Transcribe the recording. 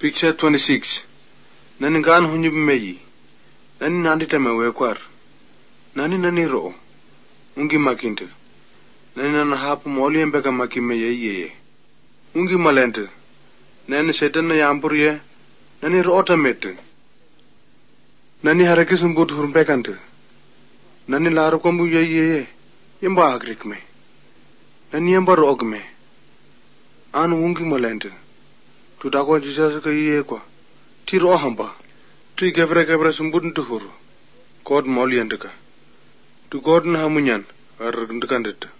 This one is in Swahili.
Picture 26. Nani ngaan hunyi bimeyi. Nani nandi teme wekwar. Nani ro'o. Ungi makinte. Nani nana hapu moli embeka makime yeye. Ungi malente. Nani setan na yambur ye. Nani ro'o tamete. Nani harake sumbut hurmpekante. Nani laro kombu yeye. Yemba agrik me. Nani yemba ro'og me. Anu ungi malente. Tutako Jesus ka iye kwa. Tiro hamba. Tu gevre sumbut ntuhuru. God moli andeka. Tu God na hamunyan. Ar ndekandeta.